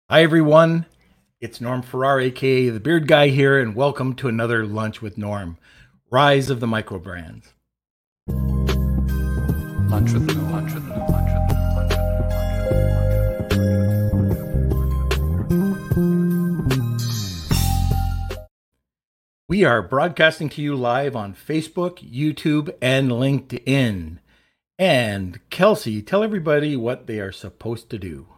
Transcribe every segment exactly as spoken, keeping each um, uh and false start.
Hi, everyone. It's Norm Farrar, aka the Beard Guy here, and welcome to another Lunch with Norm. Rise of the Micro Brands. Lunch with Norm. Lunch with Norm. Lunch with Norm. Lunch with Norm. We are broadcasting to you live on Facebook, YouTube, and LinkedIn. And Kelsey, tell everybody what they are supposed to do.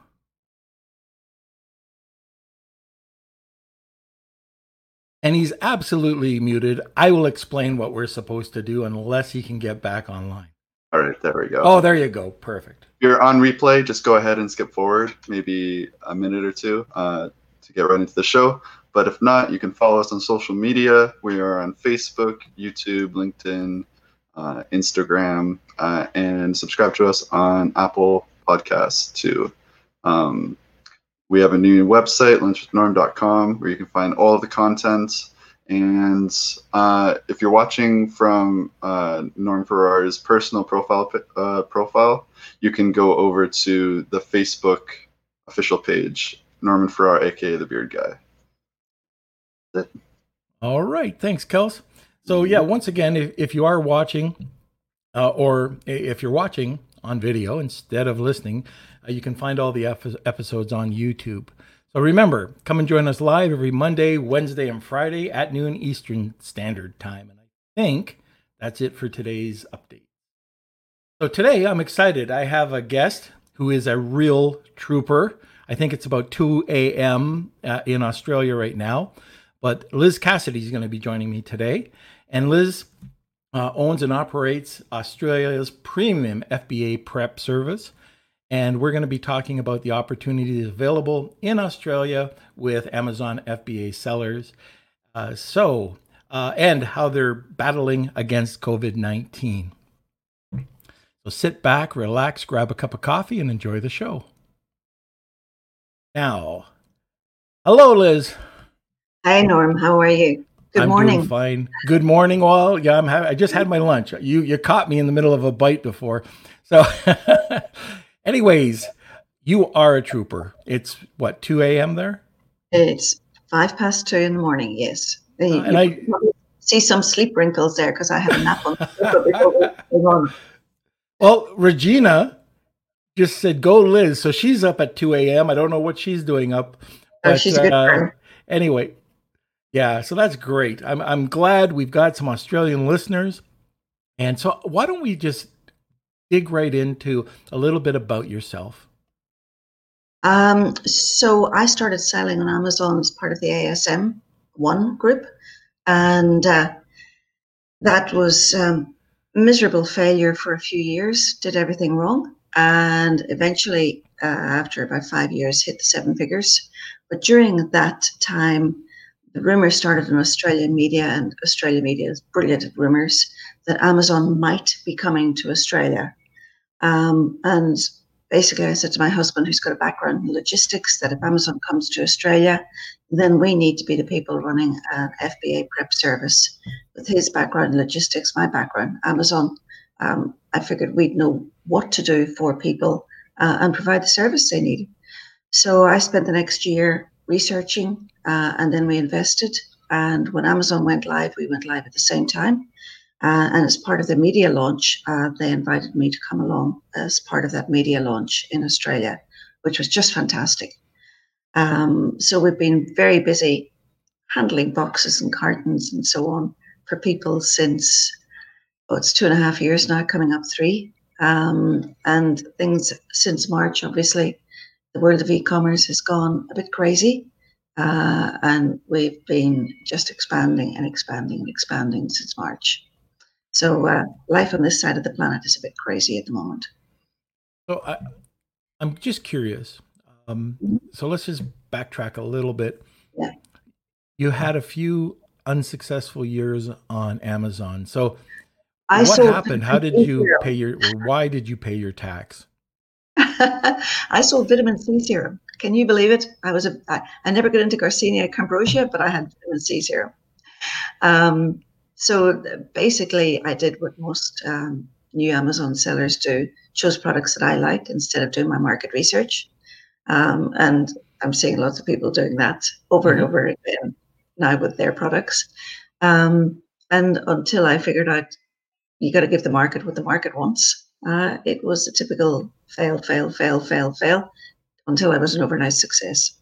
And he's absolutely muted. I will explain what we're supposed to do unless he can get back online. All right, there we go. Oh, there you go. Perfect. If you're on replay, just go ahead and skip forward maybe a minute or two uh, to get right into the show. But if not, you can follow us on social media. We are on Facebook, YouTube, LinkedIn, uh, Instagram, uh, and subscribe to us on Apple Podcasts too. Um, We have a new website, lunch with norm dot com, where you can find all of the content. And uh, if you're watching from uh, Norm Farrar's personal profile, uh, profile, you can go over to the Facebook official page, Norman Farrar, aka the Beard Guy. That's it. All right. Thanks, Kels. So, yeah, once again, if, if you are watching, uh, or if you're watching on video instead of listening, Uh, you can find all the ep- episodes on YouTube. So remember, come and join us live every Monday, Wednesday, and Friday at noon Eastern Standard Time. And I think that's it for today's update. So today I'm excited. I have a guest who is a real trooper. I think it's about two a.m. Uh, in Australia right now. But Liz Cassidy is going to be joining me today. And Liz uh, owns and operates Australia's premium F B A prep service. And we're going to be talking about the opportunities available in Australia with Amazon F B A sellers. Uh, so, uh, and how they're battling against COVID nineteen. So sit back, relax, grab a cup of coffee, and enjoy the show. Now, hello, Liz. Hi, Norm. How are you? Good I'm morning. Doing fine. Good morning, all. Yeah, I'm. Ha- I just had my lunch. You you caught me in the middle of a bite before, so. Anyways, you are a trooper. It's what, two a.m. there? It's five past two in the morning, yes. Uh, you and I see some sleep wrinkles there because I had a nap on the sofa before we went on. Well, Regina just said, go Liz. So she's up at two a.m. I don't know what she's doing up. Oh, But she's a good uh, friend. anyway, yeah, so that's great. I'm I'm glad we've got some Australian listeners. And so why don't we just dig right into a little bit about yourself? Um, so I started selling on Amazon as part of the A S M one group, and uh, that was um, miserable failure for a few years. Did everything wrong, and eventually, uh, after about five years, hit the seven figures. But during that time, the rumors started in Australian media, and Australian media is brilliant at rumors, that Amazon might be coming to Australia. Um, and basically, I said to my husband, who's got a background in logistics, that if Amazon comes to Australia, then we need to be the people running an F B A prep service. With his background in logistics, my background, Amazon, um, I figured we'd know what to do for people uh, and provide the service they need. So I spent the next year researching, uh, and then we invested. And when Amazon went live, we went live at the same time. Uh, and as part of the media launch, uh, they invited me to come along as part of that media launch in Australia, which was just fantastic. Um, so we've been very busy handling boxes and cartons and so on for people since, oh, it's two and a half years now, coming up three. Um, and things since March, obviously, the world of e-commerce has gone a bit crazy. Uh, and we've been just expanding and expanding and expanding since March. So uh, life on this side of the planet is a bit crazy at the moment. So I, I'm just curious. Um, so let's just backtrack a little bit. Yeah. You had a few unsuccessul years on Amazon. So I what sold happened? How did you pay your, or why did you pay your tax? I sold vitamin C serum. Can you believe it? I was a, I, I never got into Garcinia Cambrosia, but I had vitamin C serum. Um, So basically, I did what most um, new Amazon sellers do, chose products that I liked instead of doing my market research. Um, and I'm seeing lots of people doing that over and Mhm. over again now with their products. Um, and until I figured out you got to give the market what the market wants, uh, it was a typical fail, fail, fail, fail, fail until I was an overnight success.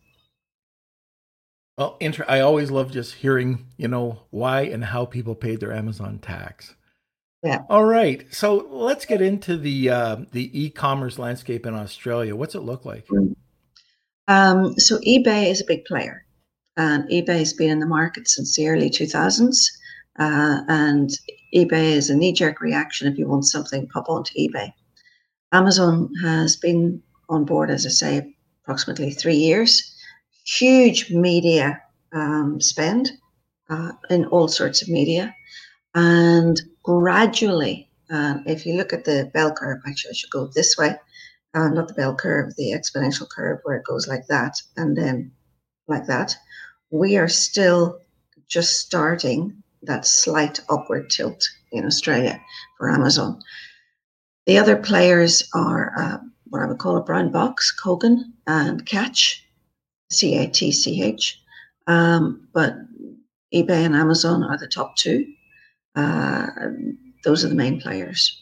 Well, inter- I always love just hearing, you know, why and how people paid their Amazon tax. Yeah. All right, so let's get into the uh, the e-commerce landscape in Australia. What's it look like? Mm. Um, so eBay is a big player, and eBay has been in the market since the early two thousands. Uh, and eBay is a knee-jerk reaction. If you want something, pop onto eBay. Amazon has been on board, as I say, approximately three years. Huge media um, spend uh, in all sorts of media. And gradually, uh, if you look at the bell curve, actually, I should go this way, uh, not the bell curve, the exponential curve where it goes like that and then like that. We are still just starting that slight upward tilt in Australia for Amazon. The other players are uh, what I would call a brown box, Kogan and Catch, C A T C H. Um, but eBay and Amazon are the top two. Uh, those are the main players.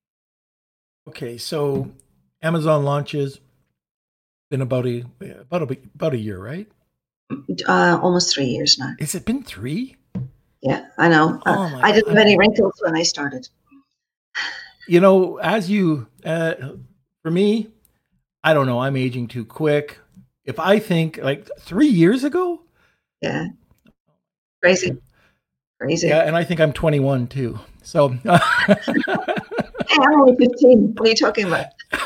Okay, so Amazon launches been about a about a about a year, right? Uh, almost three years now. Has it been three? Yeah, I know. Uh, Oh my I God. didn't have any wrinkles when I started. You know, as you, uh, for me, I don't know, I'm aging too quick. If I think like three years ago, Yeah, crazy, yeah, crazy. and I think I'm twenty-one too. So, Hey, I'm only fifteen. What are you talking about?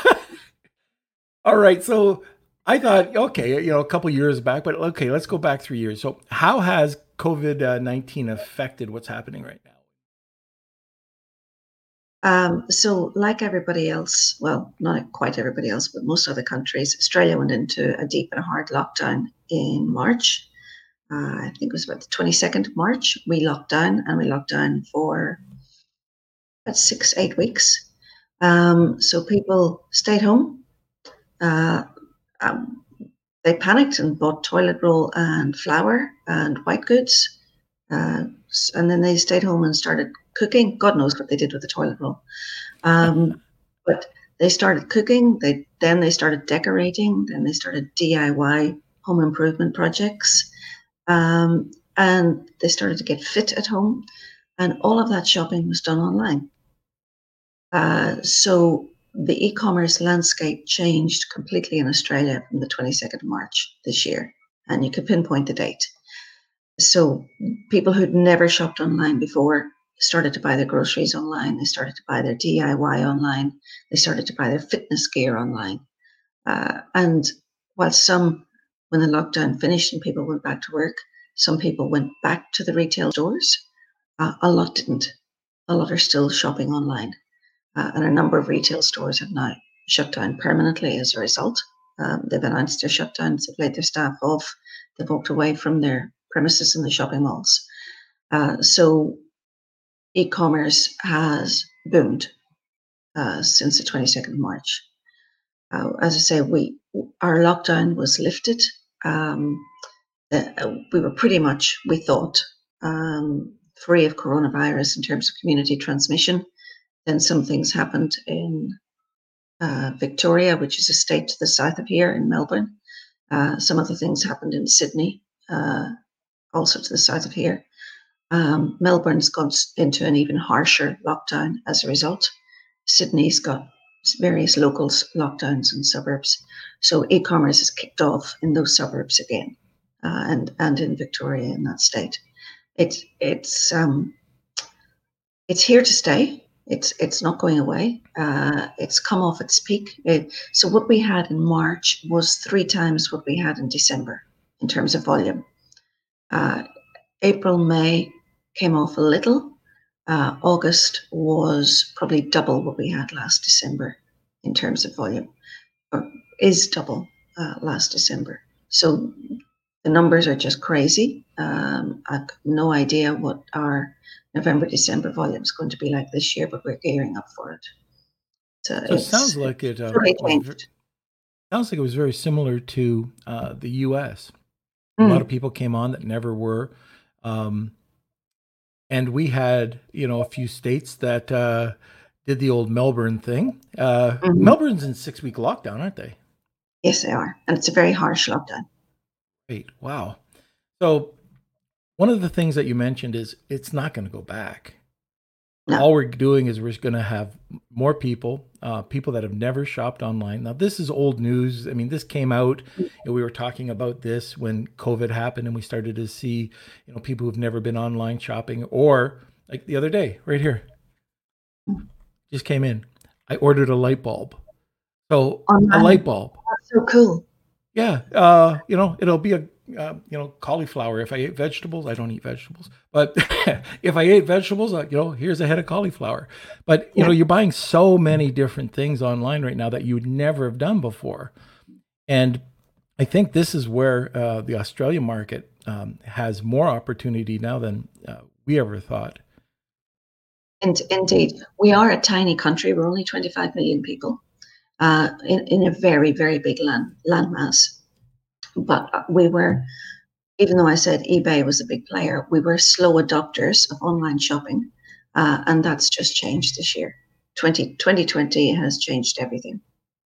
all right. So I thought, okay, you know, a couple years back, but okay, let's go back three years. So, how has COVID nineteen affected what's happening right now? Um, so, like everybody else, well, not quite everybody else, but most other countries, Australia went into a deep and hard lockdown in March. Uh, I think it was about the twenty-second of March. We locked down and we locked down for about six, eight weeks. Um, so people stayed home. Uh, um, they panicked and bought toilet roll and flour and white goods. Uh, and then they stayed home and started cooking. God knows what they did with the toilet roll. Um, but they started cooking. They then they started decorating. Then they started D I Y home improvement projects, um, and they started to get fit at home. And all of that shopping was done online. Uh, so the e-commerce landscape changed completely in Australia from the twenty-second of March this year, and you could pinpoint the date. So people who'd never shopped online before started to buy their groceries online. They started to buy their D I Y online. They started to buy their fitness gear online. Uh, and while some, when the lockdown finished and people went back to work, some people went back to the retail stores. Uh, a lot didn't. A lot are still shopping online. Uh, and a number of retail stores have now shut down permanently as a result. Um, they've announced their shutdowns, they've laid their staff off, they've walked away from their premises in the shopping malls. Uh, so e-commerce has boomed uh, since the twenty-second of March. Uh, as I say, we our lockdown was lifted. Um, uh, we were pretty much, we thought, um, free of coronavirus in terms of community transmission. Then some things happened in uh, Victoria, which is a state to the south of here in Melbourne. Uh, some other things happened in Sydney, uh, also to the south of here. Um, Melbourne's gone into an even harsher lockdown as a result. Sydney's got various local lockdowns in suburbs. So e-commerce has kicked off in those suburbs again, uh, and and in Victoria in that state. It's it's um, it's here to stay. It's it's not going away. Uh, it's come off its peak. It, so what we had in March was three times what we had in December in terms of volume. Uh, April, May came off a little. Uh, August was probably double what we had last December in terms of volume, or is double uh, last December. So the numbers are just crazy. Um, I've no idea what our November, December volume is going to be like this year, but we're gearing up for it. So So it it's sounds like it uh, totally was v- changed. Sounds like it was very similar to uh, the U S. A lot of Mm, people came on that never were. Um, and we had, you know, a few states that uh, did the old Melbourne thing. Uh, mhm. Melbourne's in six week lockdown, aren't they? Yes, they are. And it's a very harsh lockdown. Wait, wow. So one of the things that you mentioned is it's not going to go back. No. All we're doing is we're going to have more people, uh, people that have never shopped online. Now, this is old news. I mean, this came out. You know, we were talking about this when COVID happened, and we started to see, you know, people who've never been online shopping. Or like the other day, right here, just came in. I ordered a light bulb. So a light Online. bulb. That's so cool. Yeah, uh, you know, it'll be a uh, you know, cauliflower. If I ate vegetables, I don't eat vegetables, but if I ate vegetables, uh, you know, here's a head of cauliflower. But you know, Yeah. you're buying so many different things online right now that you would never have done before, and I think this is where uh, the Australian market um, has more opportunity now than uh, we ever thought. And indeed, we are a tiny country. We're only twenty-five million people uh, in, in a very, very big land landmass. But uh, we were, even though I said eBay was a big player, we were slow adopters of online shopping. Uh, and that's just changed this year. twenty twenty twenty has changed everything.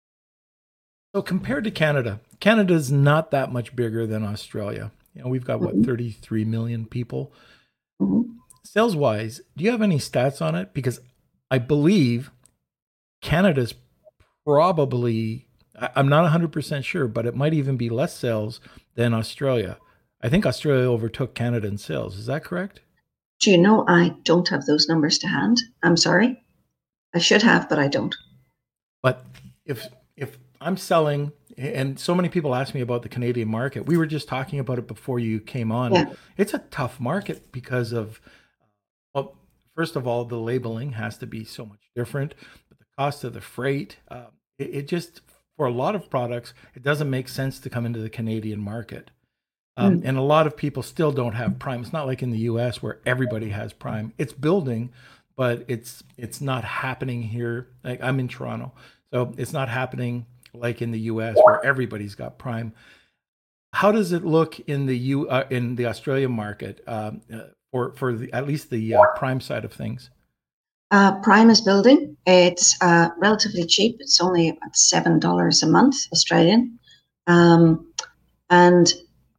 So compared to Canada, Canada's not that much bigger than Australia. You know, we've got what Mhm, thirty-three million people. mhm. Sales wise, do you have any stats on it? Because I believe Canada's probably, I- I'm not one hundred percent sure, but it might even be less sales than Australia. I think Australia overtook Canada in sales. Is that correct? Do you know I don't have those numbers to hand? I'm sorry. I should have, but I don't. But if if I'm selling, and so many people ask me about the Canadian market, we were just talking about it before you came on. Yeah. It's a tough market because of, well, first of all, the labeling has to be so much different, but the cost of the freight, uh, it, it just, for a lot of products, it doesn't make sense to come into the Canadian market. Um, Mm, and a lot of people still don't have Prime. It's not like in the U S where everybody has Prime. It's building, but it's it's not happening here. Like I'm in Toronto, so it's not happening like in the U S where everybody's got Prime. How does it look in the U uh, in the Australian market um, uh, for for the, at least the uh, Prime side of things? Uh, Prime is building. It's uh, relatively cheap. It's only at seven dollars a month Australian, um, and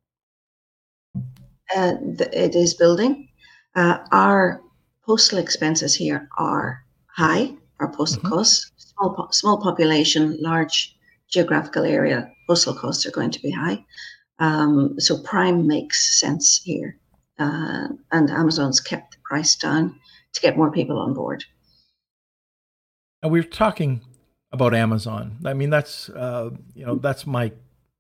uh, th- it is building. Uh, our postal expenses here are high. Our postal Mhm. costs, small, po- small population, large geographical area, postal costs are going to be high. Um, so Prime makes sense here, uh, and Amazon's kept the price down to get more people on board. And we're talking about Amazon. I mean, that's uh, you know that's my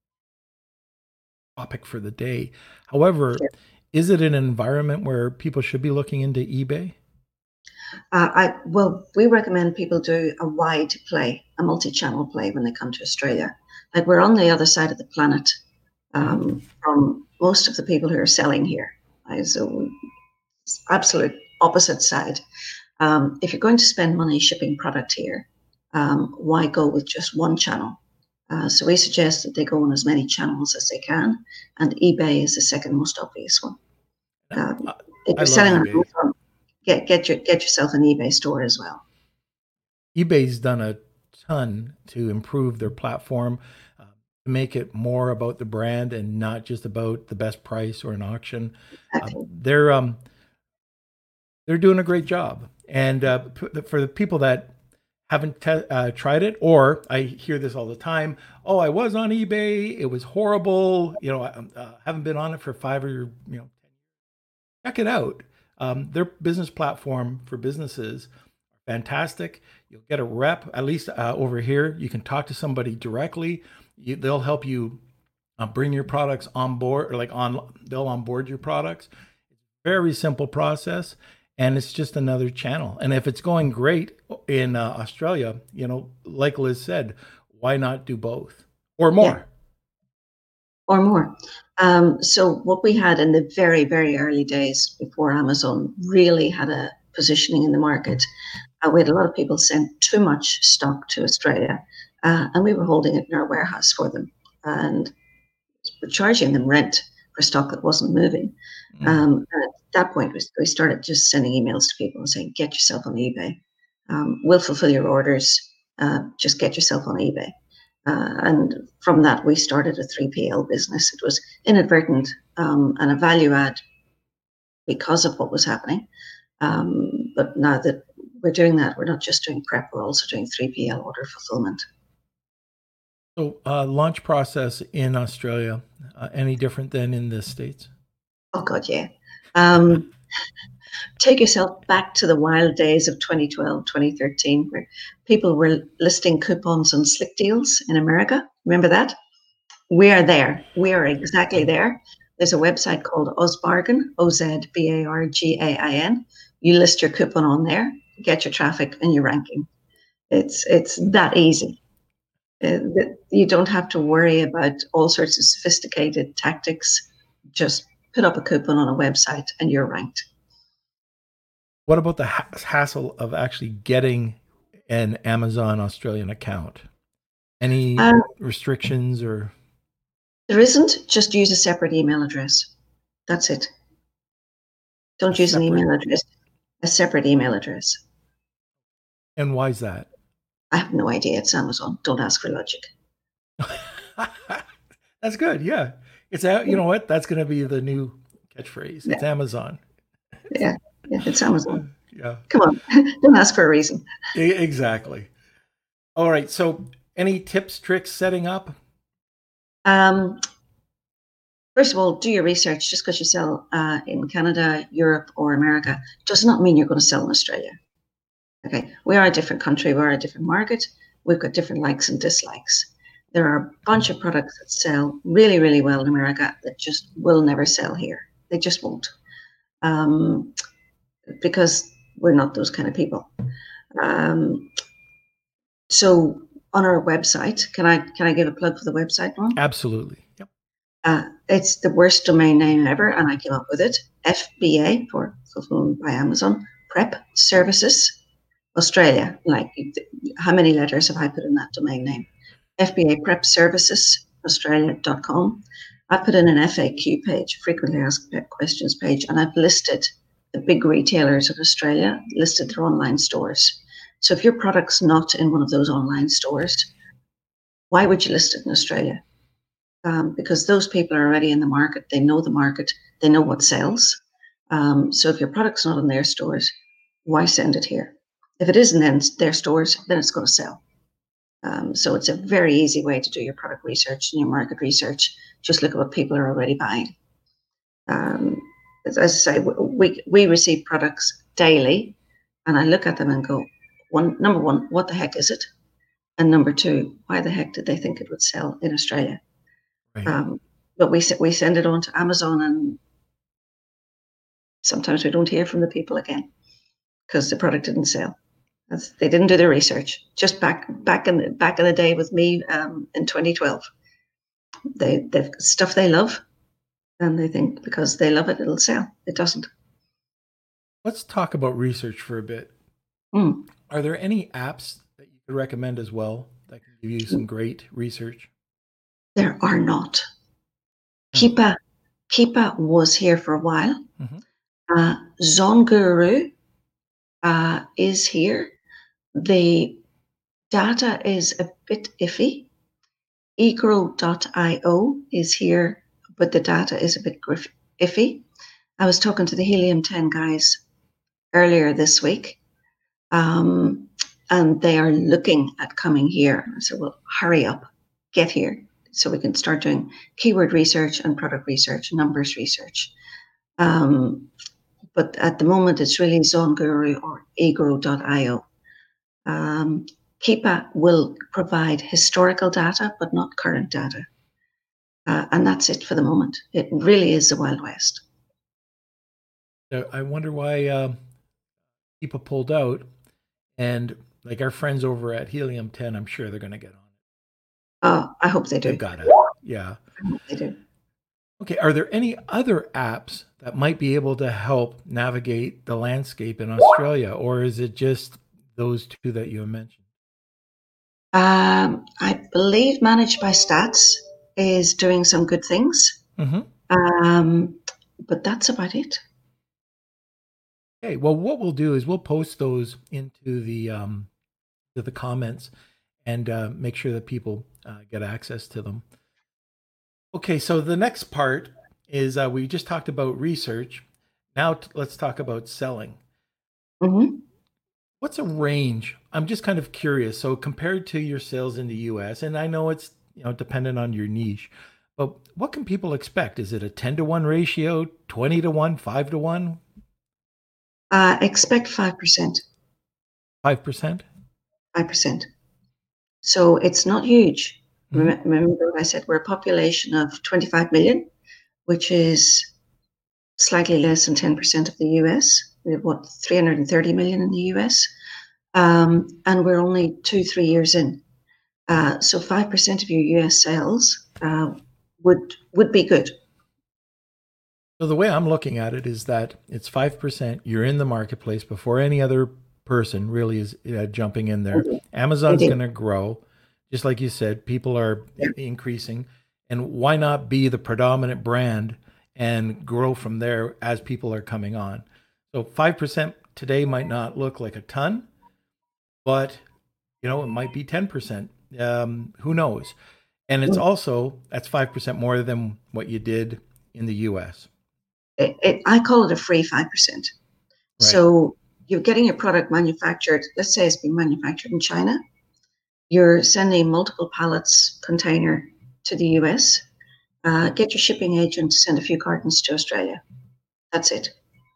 topic for the day. However, is it an environment where people should be looking into eBay? Uh, I well, we recommend people do a wide play, a multi-channel play when they come to Australia. Like we're on the other side of the planet Mhm. um, from most of the people who are selling here. Right? So it's absolute opposite side. Um, if you're going to spend money shipping product here, um, why go with just one channel? Uh, so we suggest that they go on as many channels as they can, and eBay is the second most obvious one. Um, I if I you're love selling on eBay. Amazon, get get your get yourself an eBay store as well. eBay's done a ton to improve their platform, uh, to make it more about the brand and not just about the best price or an auction. Uh, Exactly. they're um, they're doing a great job. And uh, p- for the people that haven't te- uh, tried it, or I hear this all the time, oh, I was on eBay, it was horrible. You know, I um, uh, haven't been on it for five or you know check it out. Um, their business platform for businesses are fantastic. You'll get a rep, at least uh, over here. You can talk to somebody directly. You, they'll help you uh, bring your products on board, or like on, they'll onboard your products. Very simple process, and it's just another channel. And if it's going great in uh, Australia, you know, like Liz said, why not do both or Yeah, more? or more. Um, so what we had in the very very early days before Amazon really had a positioning in the market, uh, we had a lot of people send too much stock to Australia, uh, and we were holding it in our warehouse for them, and we're charging them rent for stock that wasn't moving. Mm. Um, and at that point, we, we started just sending emails to people and saying, "Get yourself on eBay. Um, we'll fulfill your orders. Uh, just get yourself on eBay." Uh, and from that, we started a three P L business. It was inadvertent um, and a value add because of what was happening. Um, but now that we're doing that, we're not just doing prep, we're also doing three P L order fulfillment. So, uh, launch process in Australia, uh, any different than in the States? Oh, God, yeah. Um, take yourself back to the wild days of twenty twelve, twenty thirteen, where people were listing coupons on Slick Deals in America. Remember that? We are there. We are exactly there. There's a website called OzBargain, O Z B A R G A I N. You list your coupon on there, get your traffic and your ranking. It's it's that easy. Uh, you don't have to worry about all sorts of sophisticated tactics. Just put up a coupon on a website and you're ranked. What about the ha- hassle of actually getting an Amazon Australian account? Any Um, restrictions or? There isn't. Just use a separate email address. That's it. Don't A use an separate- email address. A separate email address. And why is that? I have no idea. It's Amazon. Don't ask for logic. That's good. Yeah. It's a, you know what? That's going to be the new catchphrase. It's Amazon. Yeah, yeah, it's Amazon. Yeah, Come on, don't ask for a reason. e- exactly. All right. So any tips, tricks setting up? Um, first of all, do your research. Just because you sell uh, in Canada, Europe, or America does not mean you're going to sell in Australia. Okay, we are a different country. We are a different market. We've got different likes and dislikes. There are a bunch of products that sell really, really well in America that just will never sell here. They just won't. Um, because we're not those kind of people. Um, so on our website, can I can I give a plug for the website, Ron? Absolutely. Yep. Uh, it's the worst domain name ever, and I came up with it. F B A, for Fulfillment by Amazon, Prep Services Australia. Like, how many letters have I put in that domain name? F B A Prep Services Australia dot com. I put in an F A Q page, frequently asked questions page, and I've listed the big retailers of Australia, listed their online stores. So if your product's not in one of those online stores, why would you list it in Australia? Um, because those people are already in the market. They know the market. They know what sells. Um, so if your product's not in their stores, why send it here? If it isn't in their stores, then it's going to sell. Um, so it's a very easy way to do your product research and your market research. Just look at what people are already buying. Um, as I say, we we receive products daily, and I look at them and go, one number one, what the heck is it? And number two, why the heck did they think it would sell in Australia? Right. Um, but we we send it on to Amazon, and sometimes we don't hear from the people again because the product didn't sell. That's, they didn't do their research. Just back back in the, back in the day with me um, in twenty twelve, they they've got stuff they love, and they think because they love it, it'll sell. It doesn't. Let's talk about research for a bit. Mm. Are there any apps that you could recommend as well that can give you some great research? There are not. Keepa Keepa was here for a while. Mhm. Uh, ZonGuru uh, is here. The data is a bit iffy. egrow dot io is here, but the data is a bit griff- iffy. I was talking to the Helium ten guys earlier this week, um, and they are looking at coming here. I said, well, hurry up, get here, so we can start doing keyword research and product research, numbers research. Um, but at the moment, it's really ZonGuru or egrow dot io. Um, Keepa will provide historical data, but not current data. Uh, and that's it for the moment. It really is the Wild West. So I wonder why um, people pulled out, and like our friends over at Helium ten, I'm sure they're going to get on it. Oh, I hope they do. They've got it. Yeah. I hope they do. Okay. Are there any other apps that might be able to help navigate the landscape in Australia, or is it just those two that you mentioned? Um, I believe Managed by Stats is doing some good things, Mm-hmm. um, but that's about it. Okay. Well, what we'll do is we'll post those into the um, to the comments and uh, make sure that people uh, get access to them. Okay. So the next part is uh, we just talked about research. Now t- let's talk about selling. hmm What's a range? I'm just kind of curious. So compared to your sales in the U S, and I know it's you know dependent on your niche, but what can people expect? Is it a ten to one ratio, twenty to one, five to one, Uh, expect five percent, five percent? five percent. So it's not huge. Mm-hmm. Rem- Remember, what I said we're a population of twenty-five million, which is slightly less than ten percent of the U S. We have what, three hundred thirty million in the U S, um, and we're only two, three years in. Uh, so five percent of your U S sales uh, would would be good. So the way I'm looking at it is that it's five percent. You're in the marketplace before any other person really is uh, jumping in there. Indeed. Amazon's Indeed. going to grow. Just like you said, people are Yeah. increasing. And why not be the predominant brand and grow from there as people are coming on? So five percent today might not look like a ton, but you know, it might be ten percent. Um, who knows? And it's also, that's five percent more than what you did in the U S. It, it, I call it a free five percent. Right. So you're getting your product manufactured, let's say it's being manufactured in China. You're sending multiple pallets container to the U S. Uh, get your shipping agent to send a few cartons to Australia. That's it.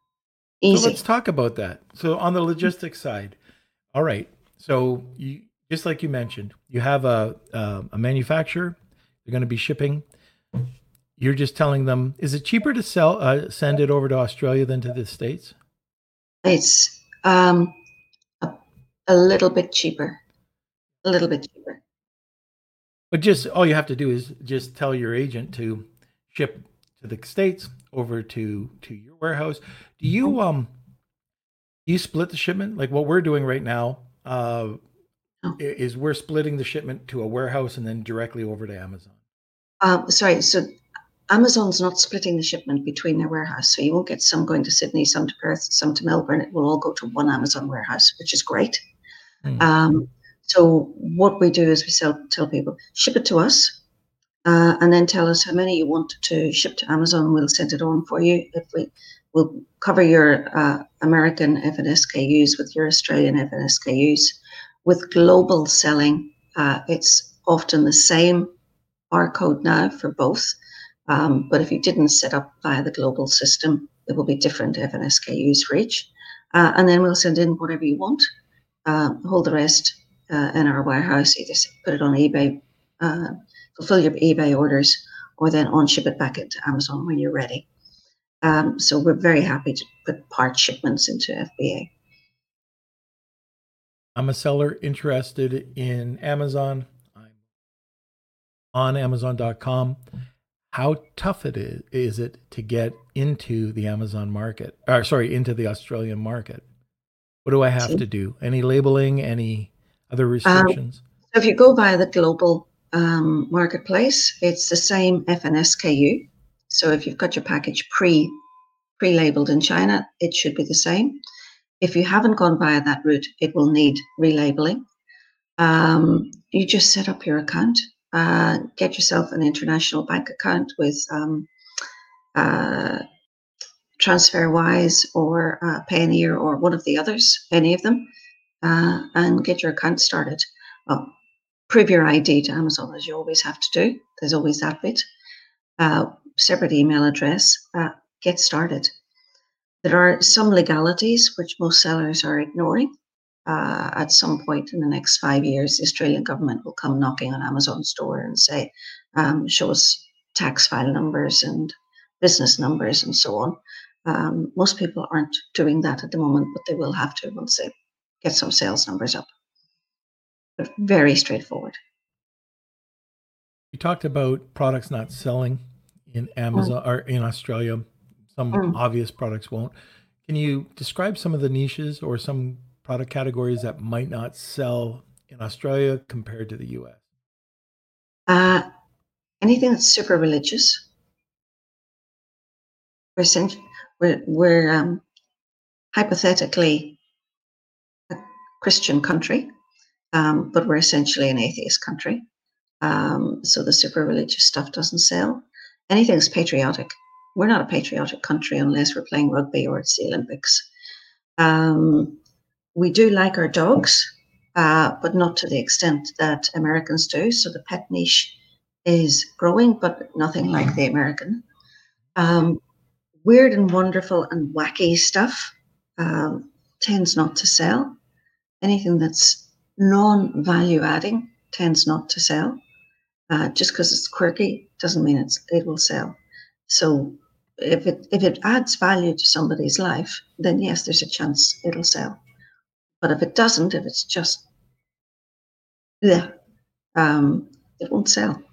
So let's Easy. talk about that. So on the logistics side, all right. So you, just like you mentioned, you have a a, a manufacturer. They're going to be shipping. You're just telling them, is it cheaper to sell uh, send it over to Australia than to the States? It's um, a, a little bit cheaper. A little bit cheaper. But just all you have to do is just tell your agent to ship to the States over to to your warehouse. Do you um do you split the shipment like what we're doing right now? Uh, Oh. is we're splitting the shipment to a warehouse and then directly over to Amazon. Um, sorry, so Amazon's not splitting the shipment between their warehouse. So you won't get some going to Sydney, some to Perth, some to Melbourne. It will all go to one Amazon warehouse, which is great. Hmm. Um, so what we do is we sell, tell people, ship it to us, uh, and then tell us how many you want to ship to Amazon. We'll send it on for you. If we will cover your uh, American F N S K Us with your Australian F N S K Us. With global selling, uh, it's often the same barcode now for both. Um, but if you didn't set up via the global system, it will be different F N S K Us for each. Uh, and then we'll send in whatever you want, uh, hold the rest uh, in our warehouse, either put it on eBay, uh, fulfill your eBay orders, or then on ship it back into Amazon when you're ready. Um, so we're very happy to put part shipments into F B A. I'm a seller interested in Amazon. I'm on Amazon dot com. How tough it is is it to get into the Amazon market? Or sorry, into the Australian market? What do I have So, to do? Any labeling? Any other um, restrictions? so if you go via the global um, marketplace, it's the same F N S K U. So if you've got your package pre pre-labeled in China, it should be the same. If you haven't gone via that route, it will need relabeling. Um, you just set up your account, uh, get yourself an international bank account with um, uh, TransferWise or uh, Payoneer or one of the others, any of them, uh, and get your account started. Well, prove your I D to Amazon, as you always have to do. There's always that bit. Uh, separate email address. Uh, get started. There are some legalities which most sellers are ignoring. Uh, at some point in the next five years, the Australian government will come knocking on Amazon's door and say, um, show us tax file numbers and business numbers and so on. Um, most people aren't doing that at the moment, but they will have to once they get some sales numbers up. But very straightforward. You talked about products not selling in Mm, Amazon or in Australia. Some mm. obvious products won't. Can you describe some of the niches or some product categories that might not sell in Australia compared to the U S? Uh, anything that's super religious. We're, essen- we're, we're um, hypothetically a Christian country, um, but we're essentially an atheist country. Um, so the super religious stuff doesn't sell. Anything that's patriotic. We're not a patriotic country unless we're playing rugby or it's the Olympics. Um, we do like our dogs, uh, but not to the extent that Americans do. So the pet niche is growing, but nothing like the American. Um, weird and wonderful and wacky stuff um, tends not to sell. Anything that's non-value adding tends not to sell. Uh, just because it's quirky doesn't mean it's it will sell. So if it if it adds value to somebody's life, then yes, there's a chance it'll sell. But if it doesn't, if it's just yeah, um, it won't sell.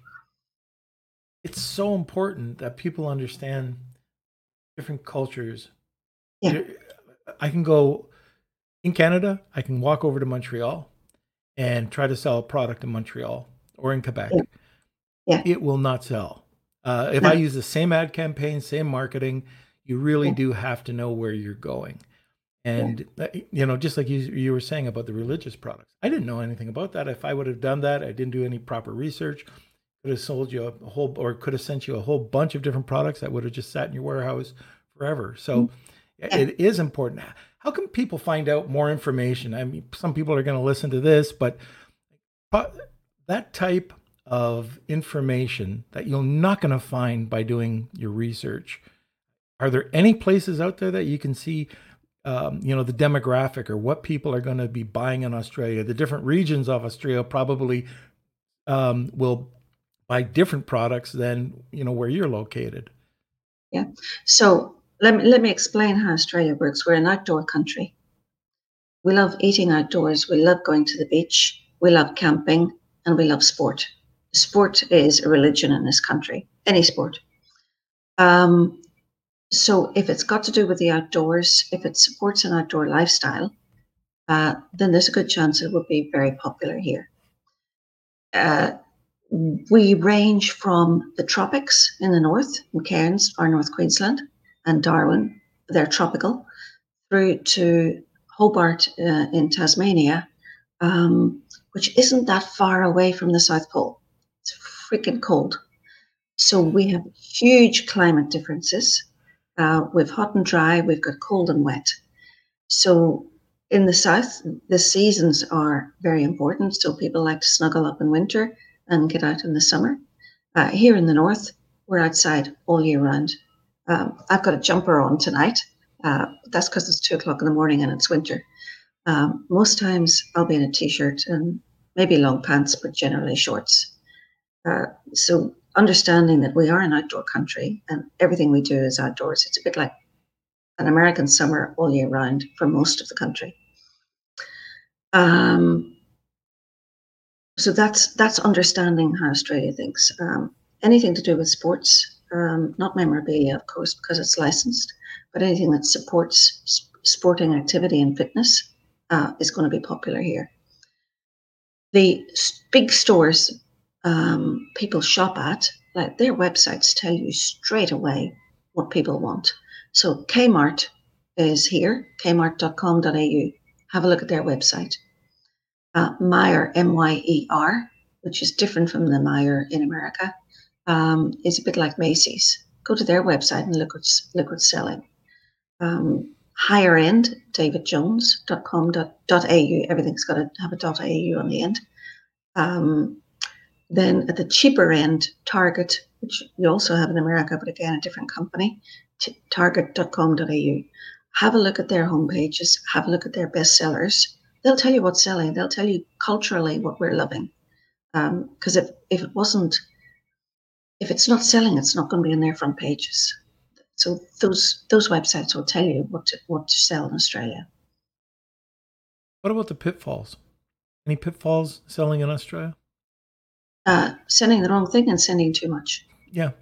It's so important that people understand different cultures. Yeah, You- I can go in Canada, I can walk over to Montreal and try to sell a product in Montreal or in Quebec. yeah, yeah. It will not sell. Uh, if I No, use the same ad campaign, same marketing, you really yeah, do have to know where you're going. yeah, And uh, you know, just like you you were saying about the religious products, I didn't know anything about that. If I would have done that, I didn't do any proper research. Could have sold you a whole, or could have sent you a whole bunch of different products that would have just sat in your warehouse forever. mm, So yeah, it is important. How can people find out more information? I mean, some people are going to listen to this, but but that type of information that you're not going to find by doing your research. Are there any places out there that you can see, um, you know, the demographic or what people are going to be buying in Australia? The different regions of Australia probably um, will buy different products than, you know, where you're located. yeah. So let me let me explain how Australia works. We're an outdoor country. We love eating outdoors. We love going to the beach. We love camping, and we love sport. Sport is a religion in this country. Any sport. Um, so if it's got to do with the outdoors, if it supports an outdoor lifestyle, uh, then there's a good chance it will be very popular here. Uh, we range from the tropics in the north, in Cairns, or North Queensland, and Darwin, they're tropical, through to Hobart uh, in Tasmania, um, which isn't that far away from the South Pole. It's freaking cold. So we have huge climate differences. Uh, we've hot and dry, we've got cold and wet. So in the south, the seasons are very important. So people like to snuggle up in winter and get out in the summer. Uh, here in the north, we're outside all year round. Um, I've got a jumper on tonight. Uh, that's because it's two o'clock in the morning and it's winter. Um, most times I'll be in a t-shirt and maybe long pants, but generally shorts. Uh, so understanding that we are an outdoor country and everything we do is outdoors. It's a bit like an American summer all year round for most of the country. Um, so that's that's understanding how Australia thinks. Um, anything to do with sports, um, not memorabilia, of course, because it's licensed, but anything that supports s- sporting activity and fitness uh, is going to be popular here. The s- big stores um, people shop at, like their websites tell you straight away what people want. So Kmart is here, kmart dot com dot a u. Have a look at their website. Uh, Meijer, M Y E R, which is different from the Meijer in America, um, is a bit like Macy's. Go to their website and look what's, look what's selling. Um, higher end, david jones dot com dot a u. Everything's got to have a .au on the end. Um, then at the cheaper end, Target, which we also have in America, but again, a different company, t- target dot com dot a u. Have a look at their homepages, have a look at their bestsellers. They'll tell you what's selling. They'll tell you culturally what we're loving. Because um, if, if it wasn't, if it's not selling, it's not going to be in their front pages. So those those websites will tell you what to, what to sell in Australia. What about the pitfalls? Any pitfalls selling in Australia? Uh, sending the wrong thing and sending too much. Yeah.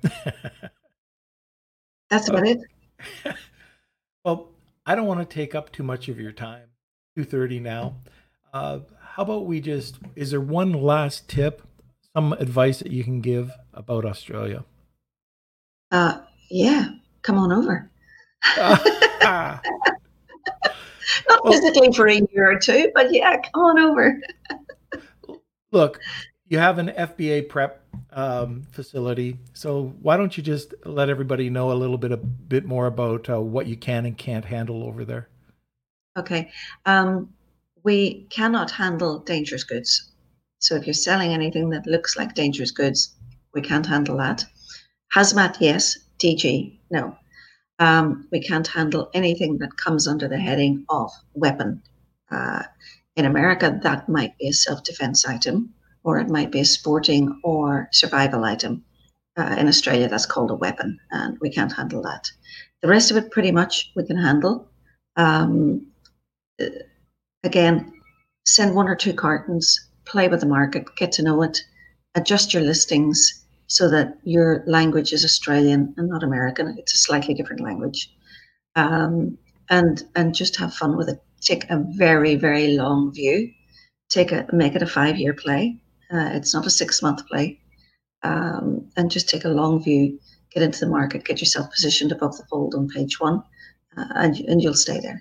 That's about Oh, it. well, I don't want to take up too much of your time. two thirty now. Uh, how about we just, is there one last tip, some advice that you can give about Australia? Uh, yeah, come on over. Ah, Not well, physically for a year or two, but yeah, come on over. look, you have an F B A prep um, facility, so why don't you just let everybody know a little bit a bit more about uh, what you can and can't handle over there? Okay. Um, we cannot handle dangerous goods. So if you're selling anything that looks like dangerous goods, we can't handle that. Hazmat, yes. D G, no. Um, we can't handle anything that comes under the heading of weapon. Uh, in America, that might be a self-defense item, or it might be a sporting or survival item. Uh, in Australia, that's called a weapon, and we can't handle that. The rest of it, pretty much, we can handle. Um, Again, send one or two cartons, play with the market, get to know it, adjust your listings so that your language is Australian and not American. It's a slightly different language. Um, and and just have fun with it. Take a very, very long view. Take a make it a five-year play. Uh, it's not a six-month play. Um, and just take a long view, get into the market, get yourself positioned above the fold on page one, uh, and, and you'll stay there.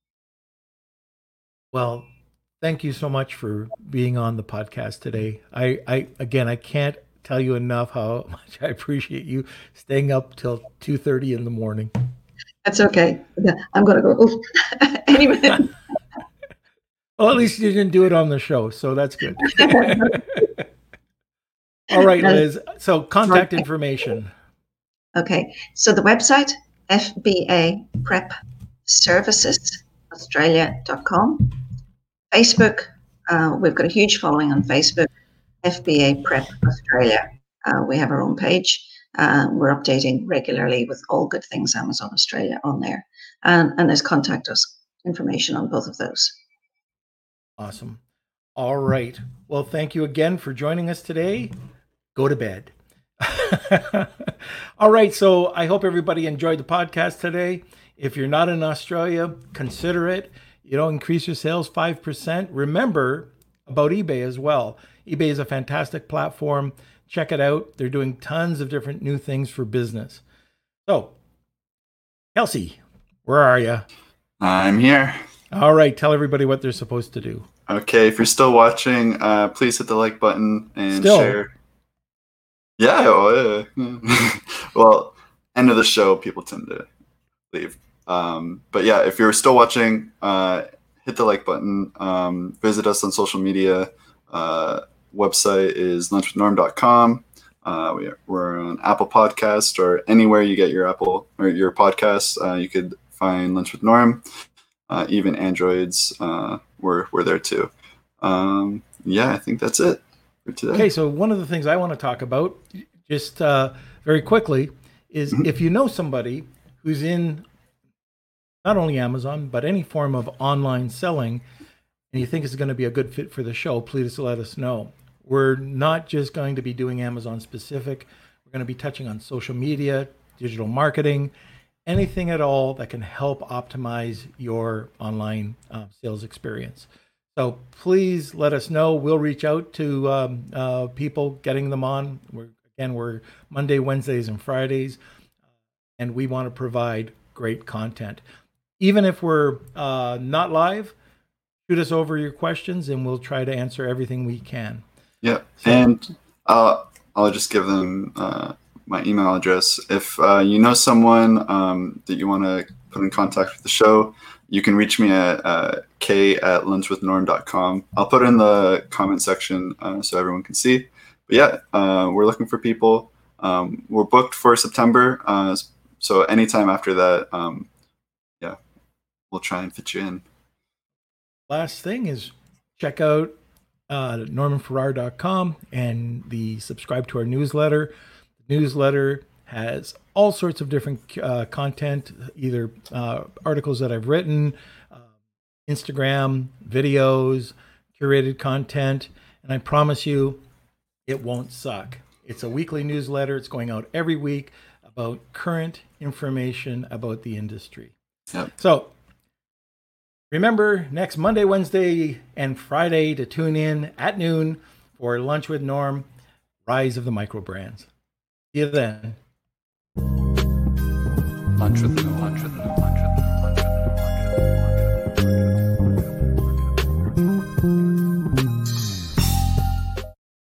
Well, thank you so much for being on the podcast today. I, I again, I can't tell you enough how much I appreciate you staying up till two thirty in the morning. That's okay. Yeah, I'm going to go. Oof. Any minute. Well, at least you didn't do it on the show, so that's good. All right, Liz. So contact information. Okay. So the website, F B A Prep Services Australia dot com. Facebook, uh, we've got a huge following on Facebook, F B A Prep Australia. Uh, we have our own page. Uh, we're updating regularly with all good things Amazon Australia on there. And, and there's contact us information on both of those. Awesome. All right. Well, thank you again for joining us today. Go to bed. All right. So I hope everybody enjoyed the podcast today. If you're not in Australia, consider it. You know, increase your sales five percent. Remember about eBay as well. eBay is a fantastic platform. Check it out. They're doing tons of different new things for business. So, Kelsey, where are you? I'm here. All right. Tell everybody what they're supposed to do. Okay, if you're still watching, uh, please hit the like button and Still? share. Yeah, oh, yeah. Well, end of the show, people tend to leave. Um, but yeah, if you're still watching, uh, hit the like button. Um, visit us on social media. Uh, website is lunch with norm dot com. Uh, we are, we're on Apple Podcast or anywhere you get your Apple or your podcasts. Uh, you could find Lunch with Norm. Uh, even Androids, uh, we're we're there too. Um, yeah, I think that's it for today. Okay, so one of the things I want to talk about, just uh, very quickly, is Mhm. if you know somebody who's in not only Amazon, but any form of online selling, and you think it's going to be a good fit for the show, please let us know. We're not just going to be doing Amazon specific. We're going to be touching on social media, digital marketing, anything at all that can help optimize your online uh, sales experience. So please let us know. We'll reach out to um, uh, people, getting them on. We're, again, we're Monday, Wednesdays, and Fridays, and we want to provide great content. Even if we're uh, not live, shoot us over your questions, and we'll try to answer everything we can. Yeah, So- and uh, I'll just give them uh, my email address. If uh, you know someone um, that you want to put in contact with the show, you can reach me at uh, k at lunch with norm dot com. I'll put it in the comment section uh, so everyone can see. But yeah, uh, we're looking for people. Um, we're booked for September, uh, so anytime after that, um, yeah, we'll try and fit you in. Last thing is check out uh, norman farrar dot com and the subscribe to our newsletter. The newsletter has all sorts of different uh, content, either uh, articles that I've written, uh, Instagram, videos, curated content, and I promise you it won't suck. It's a weekly newsletter. It's going out every week about current information about the industry. Yep. So Remember, next Monday, Wednesday, and Friday to tune in at noon for Lunch with Norm, Rise of the Micro Brands. See you then. Lunch with the Lunch with the Lunch.